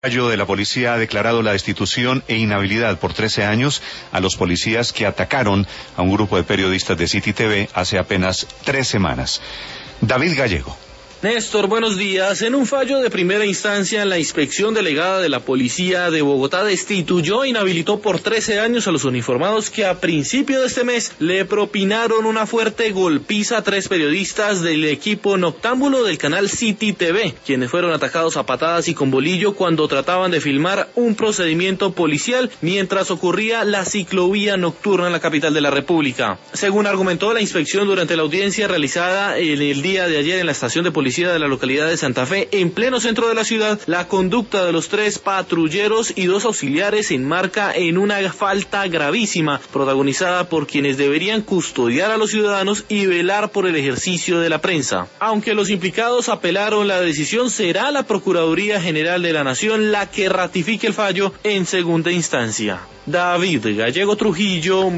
Fallo de la policía ha declarado la destitución e inhabilidad por 13 años a los policías que atacaron a un grupo de periodistas de City TV hace apenas 3 semanas. David Gallego. Néstor, buenos días. En un fallo de primera instancia, la inspección delegada de la Policía de Bogotá destituyó e inhabilitó por 13 años a los uniformados que a principio de este mes le propinaron una fuerte golpiza a 3 periodistas del equipo noctámbulo del canal City TV, quienes fueron atacados a patadas y con bolillo cuando trataban de filmar un procedimiento policial mientras ocurría la ciclovía nocturna en la capital de la República. Según argumentó la inspección durante la audiencia realizada el día de ayer en la estación de policía de la localidad de Santa Fe, en pleno centro de la ciudad, la conducta de los 3 patrulleros y 2 auxiliares se enmarca en una falta gravísima, protagonizada por quienes deberían custodiar a los ciudadanos y velar por el ejercicio de la prensa. Aunque los implicados apelaron la decisión, será la Procuraduría General de la Nación la que ratifique el fallo en segunda instancia. David Gallego Trujillo.